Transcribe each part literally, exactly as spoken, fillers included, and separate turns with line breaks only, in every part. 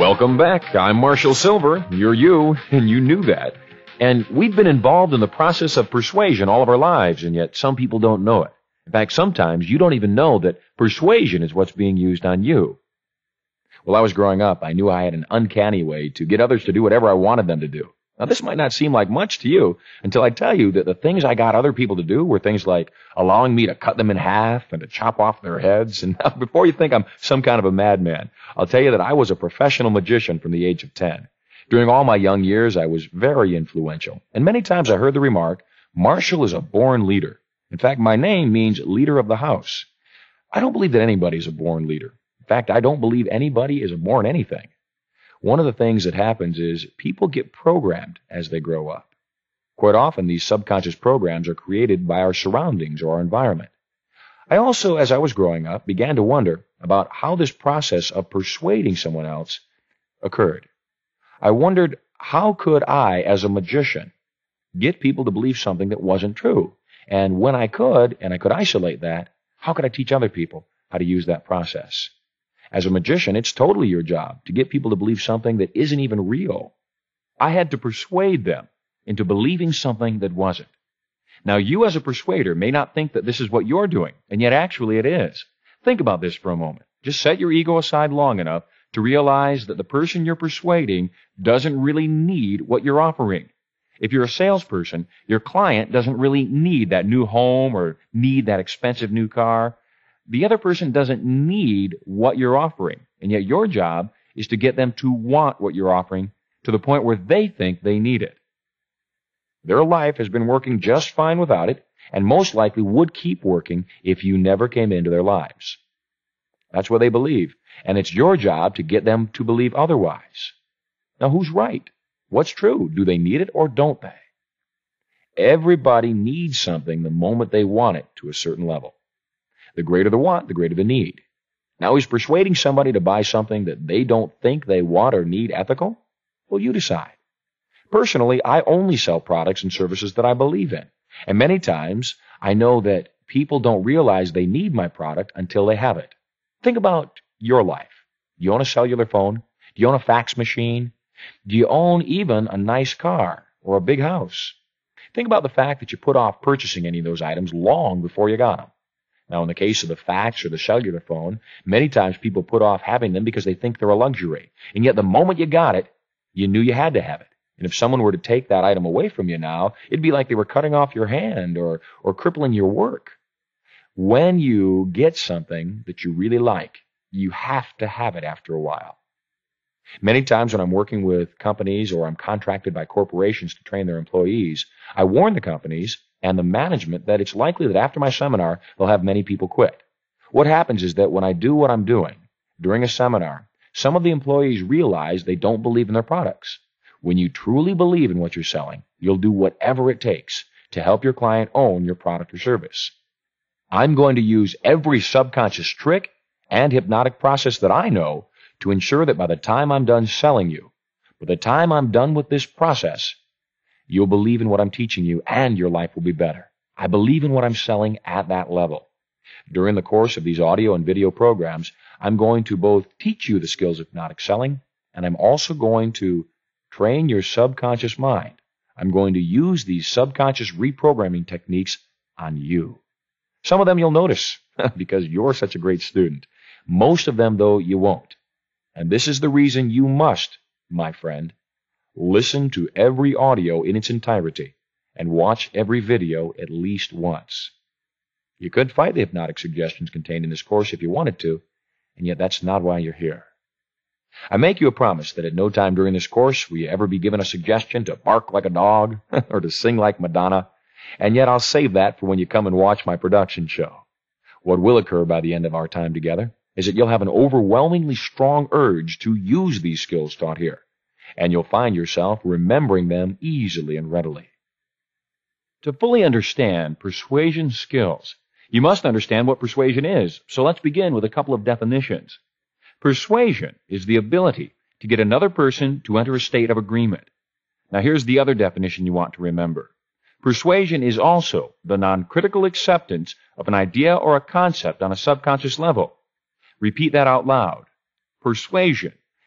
Welcome back. I'm Marshall Silver. You're you, and you knew that. And we've been involved in the process of persuasion all of our lives, and yet some people don't know it. In fact, sometimes you don't even know that persuasion is what's being used on you. While I was growing up, I knew I had an uncanny way to get others to do whatever I wanted them to do. Now, this might not seem like much to you until I tell you that the things I got other people to do were things like allowing me to cut them in half and to chop off their heads. And now, before you think I'm some kind of a madman, I'll tell you that I was a professional magician from the age of ten. During all my young years, I was very influential. And many times I heard the remark, Marshall is a born leader. In fact, my name means leader of the house. I don't believe that anybody is a born leader. In fact, I don't believe anybody is a born anything. One of the things that happens is people get programmed as they grow up. Quite often, these subconscious programs are created by our surroundings or our environment. I also, as I was growing up, began to wonder about how this process of persuading someone else occurred. I wondered, how could I, as a magician, get people to believe something that wasn't true? And when I could, and I could isolate that, how could I teach other people how to use that process? As a magician, it's totally your job to get people to believe something that isn't even real. I had to persuade them into believing something that wasn't. Now, you as a persuader may not think that this is what you're doing, and yet actually it is. Think about this for a moment. Just set your ego aside long enough to realize that the person you're persuading doesn't really need what you're offering. If you're a salesperson, your client doesn't really need that new home or need that expensive new car. The other person doesn't need what you're offering, and yet your job is to get them to want what you're offering to the point where they think they need it. Their life has been working just fine without it, and most likely would keep working if you never came into their lives. That's what they believe, and it's your job to get them to believe otherwise. Now, who's right? What's true? Do they need it or don't they? Everybody needs something the moment they want it to a certain level. The greater the want, the greater the need. Now, is persuading somebody to buy something that they don't think they want or need ethical? Well, you decide. Personally, I only sell products and services that I believe in. And many times, I know that people don't realize they need my product until they have it. Think about your life. Do you own a cellular phone? Do you own a fax machine? Do you own even a nice car or a big house? Think about the fact that you put off purchasing any of those items long before you got them. Now, in the case of the fax or the cellular phone, many times people put off having them because they think they're a luxury. And yet the moment you got it, you knew you had to have it. And if someone were to take that item away from you now, it'd be like they were cutting off your hand or, or crippling your work. When you get something that you really like, you have to have it after a while. Many times when I'm working with companies or I'm contracted by corporations to train their employees, I warn the companies and the management that it's likely that after my seminar, they'll have many people quit. What happens is that when I do what I'm doing during a seminar, some of the employees realize they don't believe in their products. When you truly believe in what you're selling, you'll do whatever it takes to help your client own your product or service. I'm going to use every subconscious trick and hypnotic process that I know to ensure that by the time I'm done selling you, by the time I'm done with this process, you'll believe in what I'm teaching you and your life will be better. I believe in what I'm selling at that level. During the course of these audio and video programs, I'm going to both teach you the skills of hypnotic selling, and I'm also going to train your subconscious mind. I'm going to use these subconscious reprogramming techniques on you. Some of them you'll notice because you're such a great student. Most of them, though, you won't. And this is the reason you must, my friend, listen to every audio in its entirety and watch every video at least once. You could fight the hypnotic suggestions contained in this course if you wanted to, and yet that's not why you're here. I make you a promise that at no time during this course will you ever be given a suggestion to bark like a dog or to sing like Madonna, and yet I'll save that for when you come and watch my production show. What will occur by the end of our time together is that you'll have an overwhelmingly strong urge to use these skills taught here, and you'll find yourself remembering them easily and readily. To fully understand persuasion skills, you must understand what persuasion is, so let's begin with a couple of definitions. Persuasion is the ability to get another person to enter a state of agreement. Now here's the other definition you want to remember. Persuasion is also the non-critical acceptance of an idea or a concept on a subconscious level. Repeat that out loud. Persuasion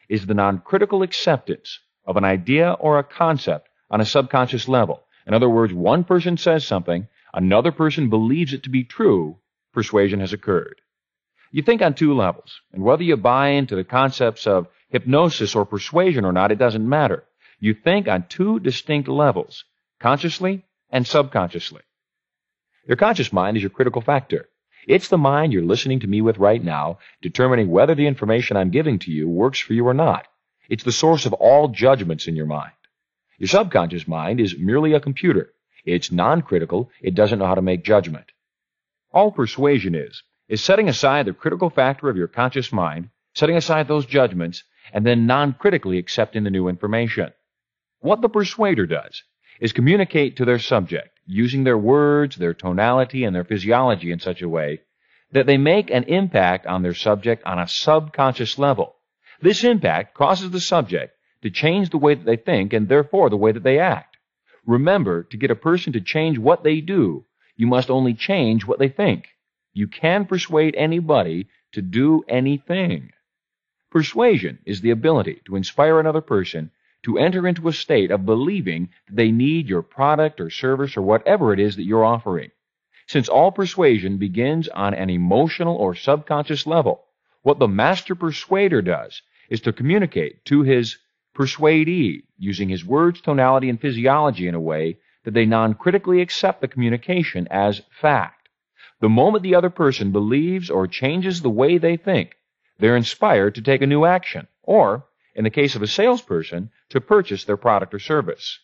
is the non-critical acceptance of an idea or a concept on a subconscious level. In other words, one person says something, another person believes it to be true, persuasion has occurred. You think on two levels, and whether you buy into the concepts of hypnosis or persuasion or not, it doesn't matter. You think on two distinct levels, consciously and subconsciously. Your conscious mind is your critical factor. It's the mind you're listening to me with right now, determining whether the information I'm giving to you works for you or not. It's the source of all judgments in your mind. Your subconscious mind is merely a computer. It's non-critical. It doesn't know how to make judgment. All persuasion is, is setting aside the critical factor of your conscious mind, setting aside those judgments, and then non-critically accepting the new information. What the persuader does is communicate to their subject, using their words, their tonality, and their physiology in such a way that they make an impact on their subject on a subconscious level. This impact causes the subject to change the way that they think and therefore the way that they act. Remember, to get a person to change what they do, you must only change what they think. You can persuade anybody to do anything. Persuasion is the ability to inspire another person to enter into a state of believing that they need your product or service or whatever it is that you're offering. Since all persuasion begins on an emotional or subconscious level, what the master persuader does is to communicate to his persuadee using his words, tonality, and physiology in a way that they non-critically accept the communication as fact. The moment the other person believes or changes the way they think, they're inspired to take a new action, or, in the case of a salesperson, to purchase their product or service.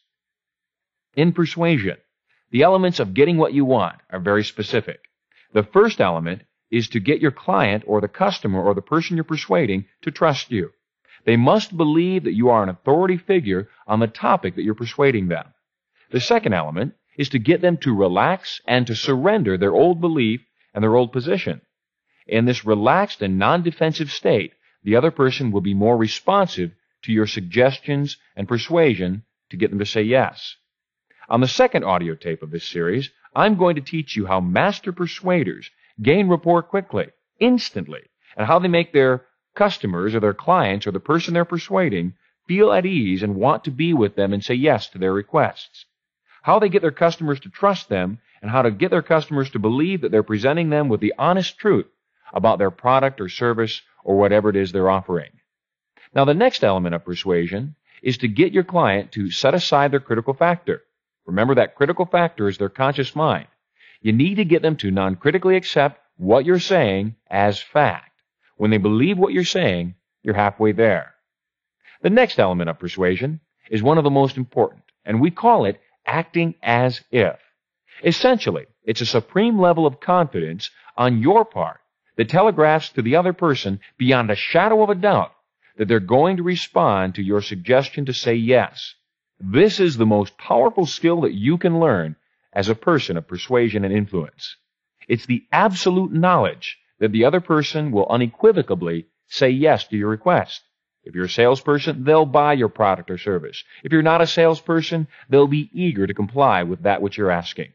In persuasion, the elements of getting what you want are very specific. The first element is to get your client or the customer or the person you're persuading to trust you. They must believe that you are an authority figure on the topic that you're persuading them. The second element is to get them to relax and to surrender their old belief and their old position. In this relaxed and non-defensive state, the other person will be more responsive to your suggestions and persuasion to get them to say yes. On the second audio tape of this series, I'm going to teach you how master persuaders gain rapport quickly, instantly, and how they make their customers or their clients or the person they're persuading feel at ease and want to be with them and say yes to their requests. How they get their customers to trust them and how to get their customers to believe that they're presenting them with the honest truth about their product or service or whatever it is they're offering. Now, the next element of persuasion is to get your client to set aside their critical factor. Remember, that critical factor is their conscious mind. You need to get them to non-critically accept what you're saying as fact. When they believe what you're saying, you're halfway there. The next element of persuasion is one of the most important, and we call it acting as if. Essentially, it's a supreme level of confidence on your part that telegraphs to the other person beyond a shadow of a doubt that they're going to respond to your suggestion to say yes. This is the most powerful skill that you can learn as a person of persuasion and influence. It's the absolute knowledge that the other person will unequivocally say yes to your request. If you're a salesperson, they'll buy your product or service. If you're not a salesperson, they'll be eager to comply with that which you're asking.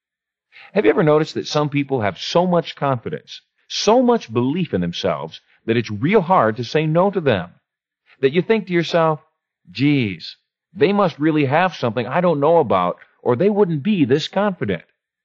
Have you ever noticed that some people have so much confidence, so much belief in themselves, that it's real hard to say no to them? That you think to yourself, geez, they must really have something I don't know about, or they wouldn't be this confident.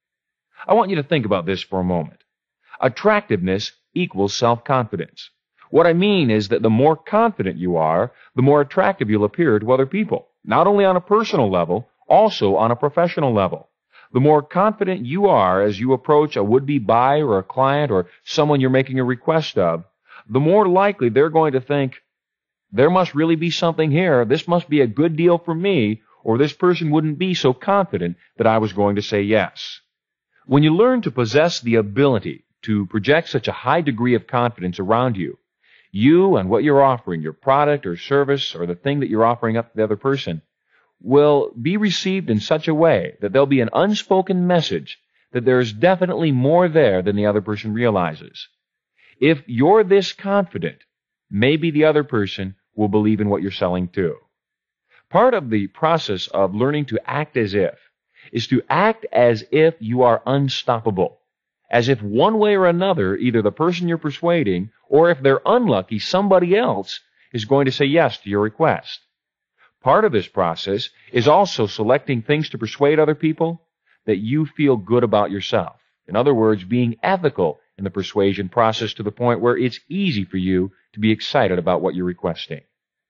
I want you to think about this for a moment. Attractiveness equals self-confidence. What I mean is that the more confident you are, the more attractive you'll appear to other people, not only on a personal level, also on a professional level. The more confident you are as you approach a would-be buyer or a client or someone you're making a request of, the more likely they're going to think, there must really be something here, this must be a good deal for me, or this person wouldn't be so confident that I was going to say yes. When you learn to possess the ability to project such a high degree of confidence around you, you and what you're offering, your product or service or the thing that you're offering up to the other person, will be received in such a way that there'll be an unspoken message that there's definitely more there than the other person realizes. If you're this confident, maybe the other person will believe in what you're selling too. Part of the process of learning to act as if is to act as if you are unstoppable. As if one way or another, either the person you're persuading or if they're unlucky, somebody else is going to say yes to your request. Part of this process is also selecting things to persuade other people that you feel good about yourself. In other words, being ethical in the persuasion process to the point where it's easy for you to be excited about what you're requesting.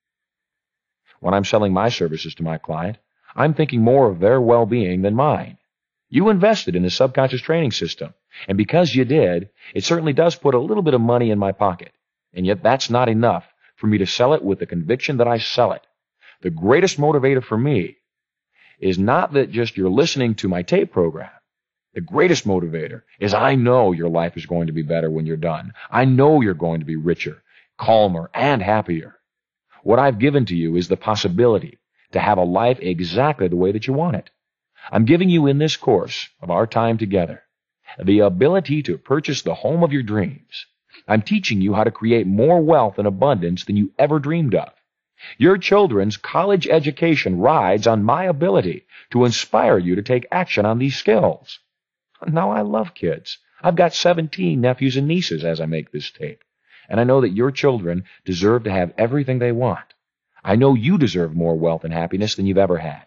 When I'm selling my services to my client, I'm thinking more of their well-being than mine. You invested in the subconscious training system, and because you did, it certainly does put a little bit of money in my pocket. And yet that's not enough for me to sell it with the conviction that I sell it. The greatest motivator for me is not that just you're listening to my tape program. The greatest motivator is I know your life is going to be better when you're done. I know you're going to be richer, calmer, and happier. What I've given to you is the possibility to have a life exactly the way that you want it. I'm giving you in this course of our time together the ability to purchase the home of your dreams. I'm teaching you how to create more wealth and abundance than you ever dreamed of. Your children's college education rides on my ability to inspire you to take action on these skills. Now, I love kids. I've got seventeen nephews and nieces as I make this tape, and I know that your children deserve to have everything they want. I know you deserve more wealth and happiness than you've ever had.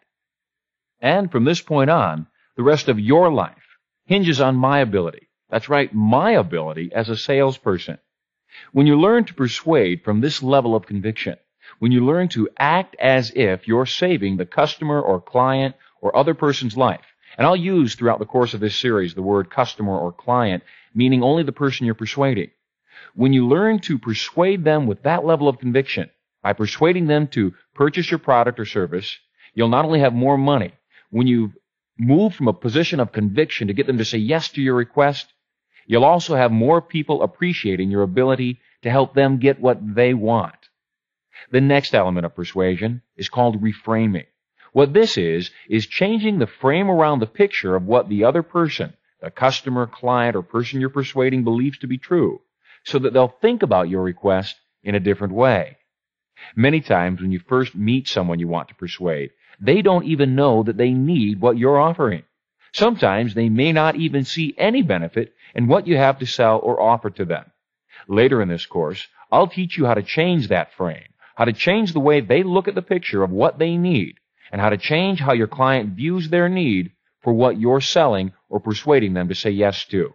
And from this point on, the rest of your life hinges on my ability. That's right, my ability as a salesperson. When you learn to persuade from this level of conviction, when you learn to act as if you're saving the customer or client or other person's life, and I'll use throughout the course of this series the word customer or client, meaning only the person you're persuading. When you learn to persuade them with that level of conviction, by persuading them to purchase your product or service, you'll not only have more money. When you move from a position of conviction to get them to say yes to your request, you'll also have more people appreciating your ability to help them get what they want. The next element of persuasion is called reframing. What this is, is changing the frame around the picture of what the other person, the customer, client, or person you're persuading believes to be true, so that they'll think about your request in a different way. Many times when you first meet someone you want to persuade, they don't even know that they need what you're offering. Sometimes they may not even see any benefit in what you have to sell or offer to them. Later in this course, I'll teach you how to change that frame, how to change the way they look at the picture of what they need, and how to change how your client views their need for what you're selling or persuading them to say yes to.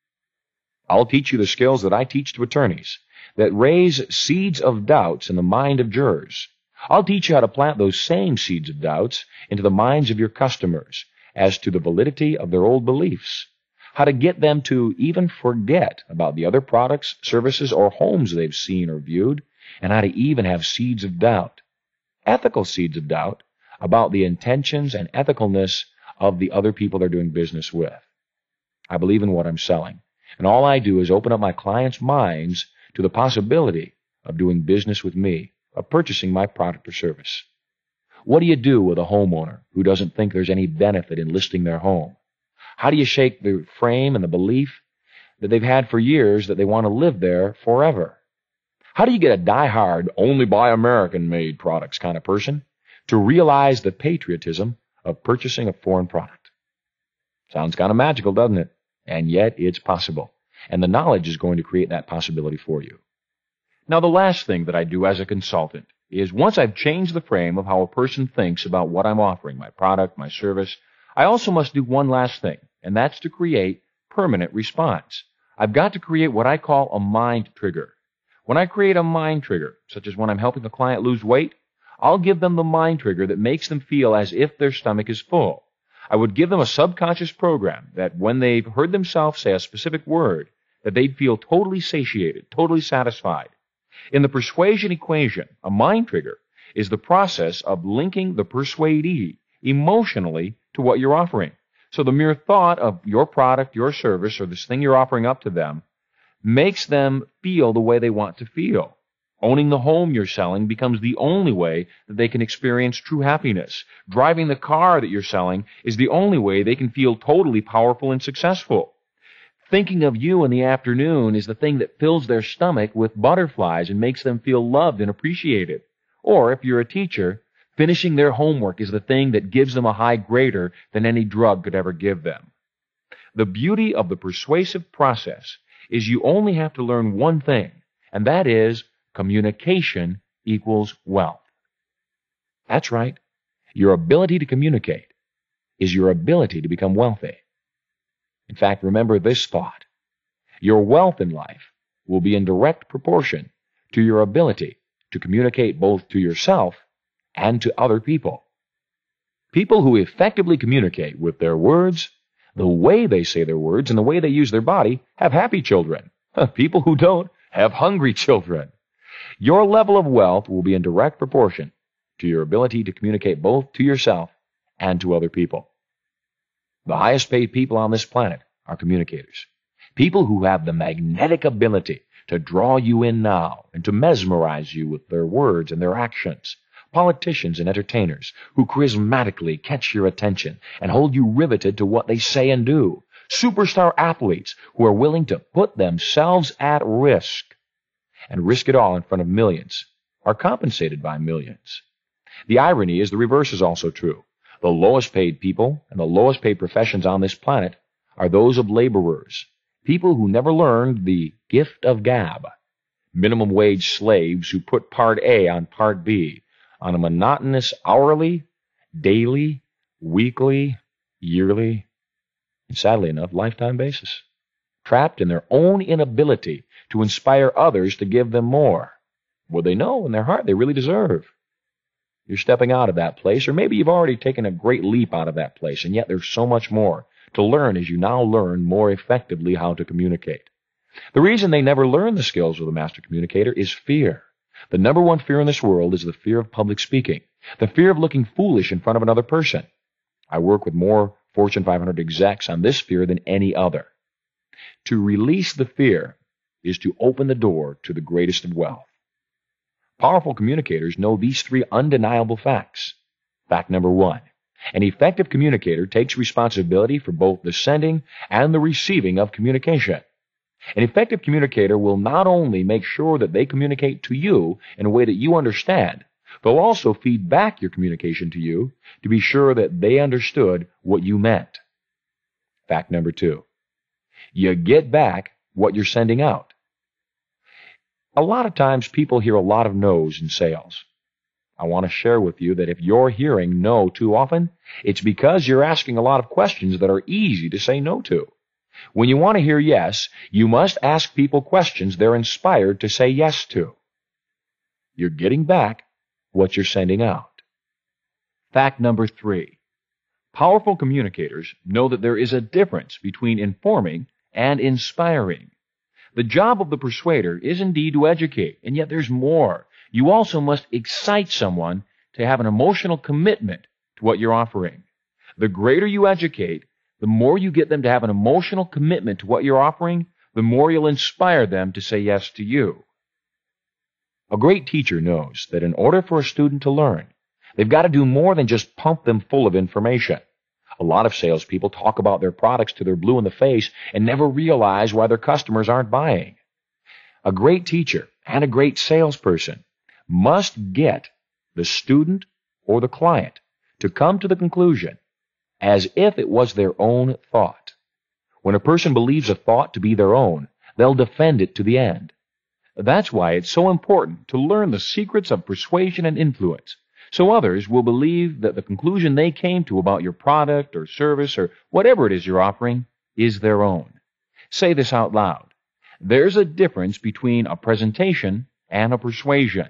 I'll teach you the skills that I teach to attorneys that raise seeds of doubts in the mind of jurors. I'll teach you how to plant those same seeds of doubts into the minds of your customers as to the validity of their old beliefs, how to get them to even forget about the other products, services, or homes they've seen or viewed, and how to even have seeds of doubt, ethical seeds of doubt, about the intentions and ethicalness of the other people they're doing business with. I believe in what I'm selling, and all I do is open up my clients' minds to the possibility of doing business with me, of purchasing my product or service. What do you do with a homeowner who doesn't think there's any benefit in listing their home? How do you shake the frame and the belief that they've had for years that they want to live there forever? How do you get a die-hard, only buy American-made products kind of person to realize the patriotism of purchasing a foreign product? Sounds kind of magical, doesn't it? And yet it's possible. And the knowledge is going to create that possibility for you. Now, the last thing that I do as a consultant is once I've changed the frame of how a person thinks about what I'm offering, my product, my service, I also must do one last thing, and that's to create permanent response. I've got to create what I call a mind trigger. When I create a mind trigger, such as when I'm helping a client lose weight, I'll give them the mind trigger that makes them feel as if their stomach is full. I would give them a subconscious program that when they've heard themselves say a specific word, that they'd feel totally satiated, totally satisfied. In the persuasion equation, a mind trigger is the process of linking the persuadee emotionally to what you're offering. So the mere thought of your product, your service, or this thing you're offering up to them makes them feel the way they want to feel. Owning the home you're selling becomes the only way that they can experience true happiness. Driving the car that you're selling is the only way they can feel totally powerful and successful. Thinking of you in the afternoon is the thing that fills their stomach with butterflies and makes them feel loved and appreciated. Or, if you're a teacher, finishing their homework is the thing that gives them a high greater than any drug could ever give them. The beauty of the persuasive process is you only have to learn one thing, and that is communication equals wealth. That's right. Your ability to communicate is your ability to become wealthy. In fact, remember this thought. Your wealth in life will be in direct proportion to your ability to communicate both to yourself and to other people. People who effectively communicate with their words, the way they say their words, and the way they use their body have happy children. People who don't have hungry children. Your level of wealth will be in direct proportion to your ability to communicate both to yourself and to other people. The highest paid people on this planet are communicators. People who have the magnetic ability to draw you in now and to mesmerize you with their words and their actions. Politicians and entertainers who charismatically catch your attention and hold you riveted to what they say and do. Superstar athletes who are willing to put themselves at risk and risk it all in front of millions are compensated by millions. The irony is the reverse is also true. The lowest paid people and the lowest paid professions on this planet are those of laborers, people who never learned the gift of gab, minimum wage slaves who put part A on part B on a monotonous hourly, daily, weekly, yearly, and sadly enough, lifetime basis, trapped in their own inability to inspire others to give them more, what they know in their heart they really deserve. You're stepping out of that place, or maybe you've already taken a great leap out of that place, and yet there's so much more to learn as you now learn more effectively how to communicate. The reason they never learn the skills of the master communicator is fear. The number one fear in this world is the fear of public speaking, the fear of looking foolish in front of another person. I work with more Fortune five hundred execs on this fear than any other. To release the fear is to open the door to the greatest of wealth. Powerful communicators know these three undeniable facts. Fact number one, an effective communicator takes responsibility for both the sending and the receiving of communication. An effective communicator will not only make sure that they communicate to you in a way that you understand, they'll also feed back your communication to you to be sure that they understood what you meant. Fact number two, you get back what you're sending out. A lot of times people hear a lot of no's in sales. I want to share with you that if you're hearing no too often, it's because you're asking a lot of questions that are easy to say no to. When you want to hear yes, you must ask people questions they're inspired to say yes to. You're getting back what you're sending out. Fact number three. Powerful communicators know that there is a difference between informing and inspiring. The job of the persuader is indeed to educate, and yet there's more. You also must excite someone to have an emotional commitment to what you're offering. The greater you educate, the more you get them to have an emotional commitment to what you're offering, the more you'll inspire them to say yes to you. A great teacher knows that in order for a student to learn, they've got to do more than just pump them full of information. A lot of salespeople talk about their products till they're blue in the face and never realize why their customers aren't buying. A great teacher and a great salesperson must get the student or the client to come to the conclusion as if it was their own thought. When a person believes a thought to be their own, they'll defend it to the end. That's why it's so important to learn the secrets of persuasion and influence, so others will believe that the conclusion they came to about your product or service or whatever it is you're offering is their own. Say this out loud. There's a difference between a presentation and a persuasion.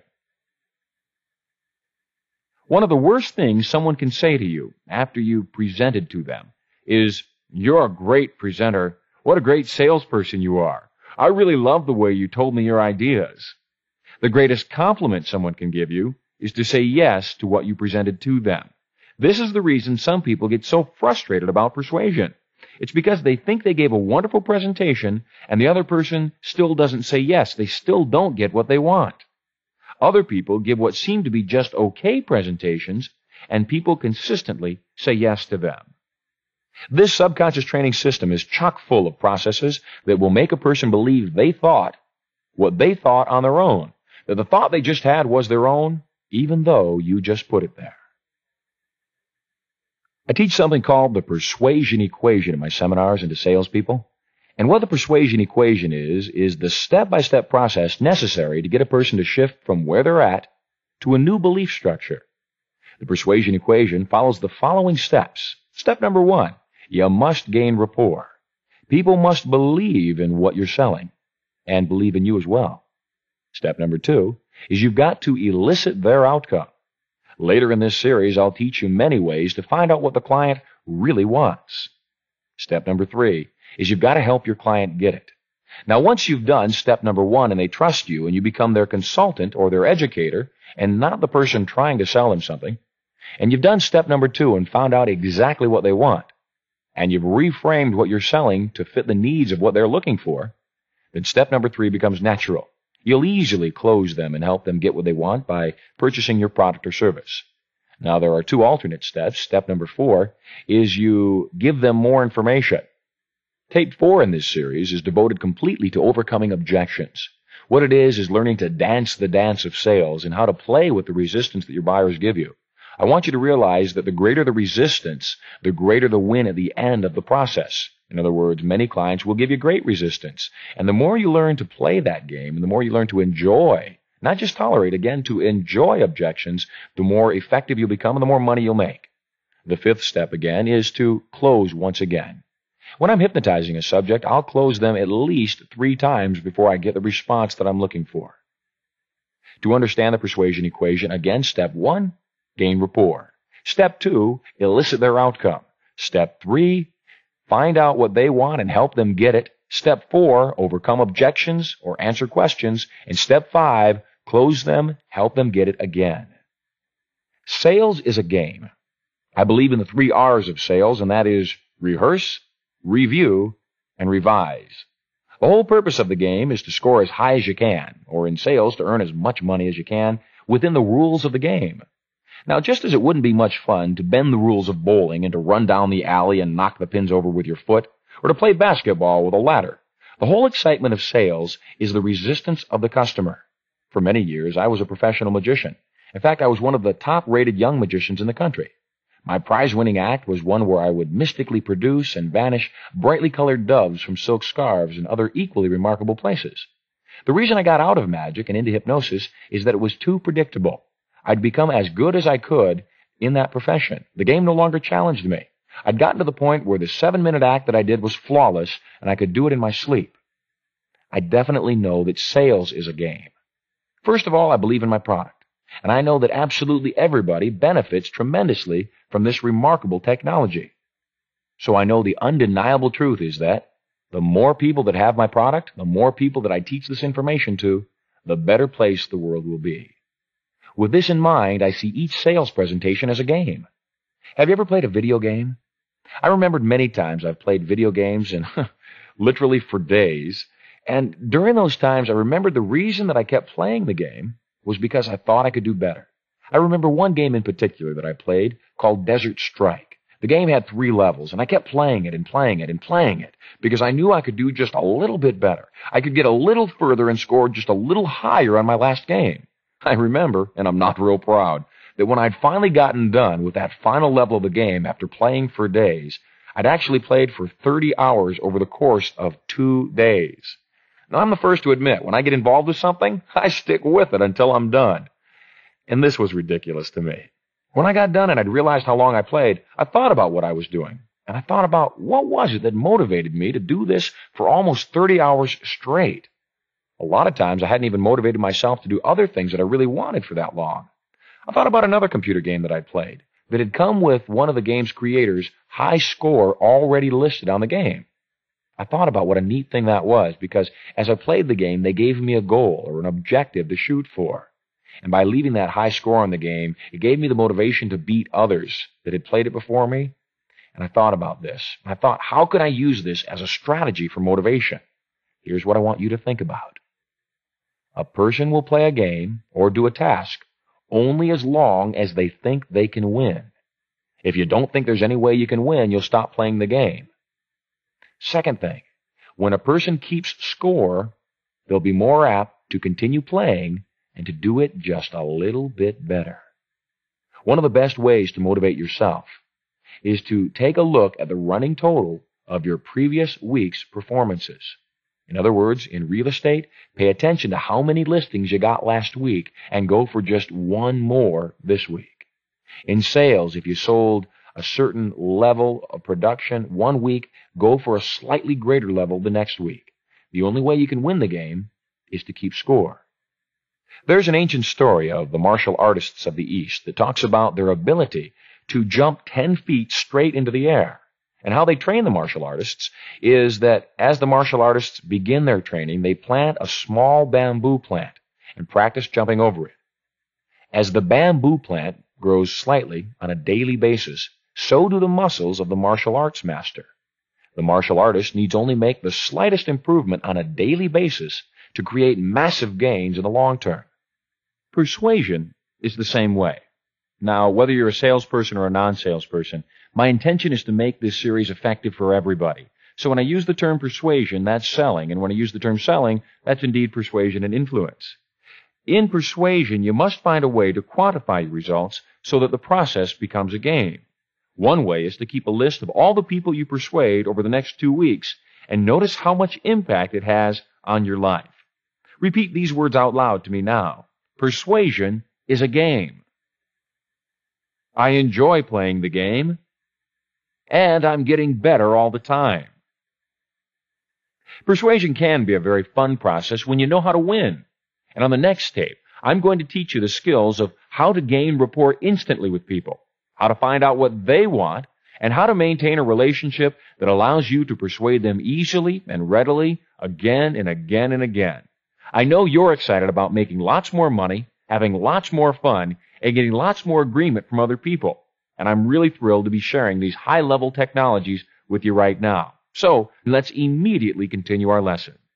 One of the worst things someone can say to you after you've presented to them is, "You're a great presenter. What a great salesperson you are. I really love the way you told me your ideas." The greatest compliment someone can give you is to say yes to what you presented to them. This is the reason some people get so frustrated about persuasion. It's because they think they gave a wonderful presentation and the other person still doesn't say yes. They still don't get what they want. Other people give what seem to be just okay presentations, and people consistently say yes to them. This subconscious training system is chock full of processes that will make a person believe they thought what they thought on their own, that the thought they just had was their own, even though you just put it there. I teach something called the persuasion equation in my seminars and to salespeople. And what the persuasion equation is, is the step-by-step process necessary to get a person to shift from where they're at to a new belief structure. The persuasion equation follows the following steps. Step number one, you must gain rapport. People must believe in what you're selling and believe in you as well. Step number two is you've got to elicit their outcome. Later in this series, I'll teach you many ways to find out what the client really wants. Step number three is you've got to help your client get it. Now, once you've done step number one and they trust you and you become their consultant or their educator and not the person trying to sell them something, and you've done step number two and found out exactly what they want, and you've reframed what you're selling to fit the needs of what they're looking for, then step number three becomes natural. You'll easily close them and help them get what they want by purchasing your product or service. Now, there are two alternate steps. Step number four is you give them more information. Tape four in this series is devoted completely to overcoming objections. What it is is learning to dance the dance of sales and how to play with the resistance that your buyers give you. I want you to realize that the greater the resistance, the greater the win at the end of the process. In other words, many clients will give you great resistance. And the more you learn to play that game, and the more you learn to enjoy, not just tolerate, again, to enjoy objections, the more effective you'll become and the more money you'll make. The fifth step, again, is to close once again. When I'm hypnotizing a subject, I'll close them at least three times before I get the response that I'm looking for. To understand the persuasion equation, again, step one, gain rapport. Step two, elicit their outcome. Step three, find out what they want and help them get it. Step four, overcome objections or answer questions. And step five, close them, help them get it again. Sales is a game. I believe in the three R's of sales, and that is rehearse, review, and revise. The whole purpose of the game is to score as high as you can, or in sales, to earn as much money as you can within the rules of the game. Now, just as it wouldn't be much fun to bend the rules of bowling and to run down the alley and knock the pins over with your foot, or to play basketball with a ladder, the whole excitement of sales is the resistance of the customer. For many years, I was a professional magician. In fact, I was one of the top-rated young magicians in the country. My prize-winning act was one where I would mystically produce and vanish brightly colored doves from silk scarves and other equally remarkable places. The reason I got out of magic and into hypnosis is that it was too predictable. I'd become as good as I could in that profession. The game no longer challenged me. I'd gotten to the point where the seven-minute act that I did was flawless, and I could do it in my sleep. I definitely know that sales is a game. First of all, I believe in my product, and I know that absolutely everybody benefits tremendously from this remarkable technology. So I know the undeniable truth is that the more people that have my product, the more people that I teach this information to, the better place the world will be. With this in mind, I see each sales presentation as a game. Have you ever played a video game? I remembered many times I've played video games and literally for days. And during those times, I remembered the reason that I kept playing the game was because I thought I could do better. I remember one game in particular that I played called Desert Strike. The game had three levels, and I kept playing it and playing it and playing it because I knew I could do just a little bit better. I could get a little further and score just a little higher on my last game. I remember, and I'm not real proud, that when I'd finally gotten done with that final level of the game after playing for days, I'd actually played for thirty hours over the course of two days. Now, I'm the first to admit, when I get involved with something, I stick with it until I'm done. And this was ridiculous to me. When I got done and I'd realized how long I played, I thought about what I was doing. And I thought about what was it that motivated me to do this for almost thirty hours straight. A lot of times I hadn't even motivated myself to do other things that I really wanted for that long. I thought about another computer game that I'd played that had come with one of the game's creators' high score already listed on the game. I thought about what a neat thing that was because as I played the game, they gave me a goal or an objective to shoot for. And by leaving that high score on the game, it gave me the motivation to beat others that had played it before me. And I thought about this. I thought, how could I use this as a strategy for motivation? Here's what I want you to think about. A person will play a game or do a task only as long as they think they can win. If you don't think there's any way you can win, you'll stop playing the game. Second thing, when a person keeps score, they'll be more apt to continue playing and to do it just a little bit better. One of the best ways to motivate yourself is to take a look at the running total of your previous week's performances. In other words, in real estate, pay attention to how many listings you got last week and go for just one more this week. In sales, if you sold a certain level of production one week, go for a slightly greater level the next week. The only way you can win the game is to keep score. There's an ancient story of the martial artists of the East that talks about their ability to jump ten feet straight into the air. And how they train the martial artists is that as the martial artists begin their training, they plant a small bamboo plant and practice jumping over it. As the bamboo plant grows slightly on a daily basis, so do the muscles of the martial arts master. The martial artist needs only make the slightest improvement on a daily basis to create massive gains in the long term. Persuasion is the same way. Now, whether you're a salesperson or a non-salesperson, my intention is to make this series effective for everybody. So when I use the term persuasion, that's selling, and when I use the term selling, that's indeed persuasion and influence. In persuasion, you must find a way to quantify your results so that the process becomes a game. One way is to keep a list of all the people you persuade over the next two weeks and notice how much impact it has on your life. Repeat these words out loud to me now. Persuasion is a game. I enjoy playing the game, and I'm getting better all the time. Persuasion can be a very fun process when you know how to win. And on the next tape, I'm going to teach you the skills of how to gain rapport instantly with people, how to find out what they want, and how to maintain a relationship that allows you to persuade them easily and readily again and again and again. I know you're excited about making lots more money, having lots more fun, and getting lots more agreement from other people. And I'm really thrilled to be sharing these high-level technologies with you right now. So let's immediately continue our lesson.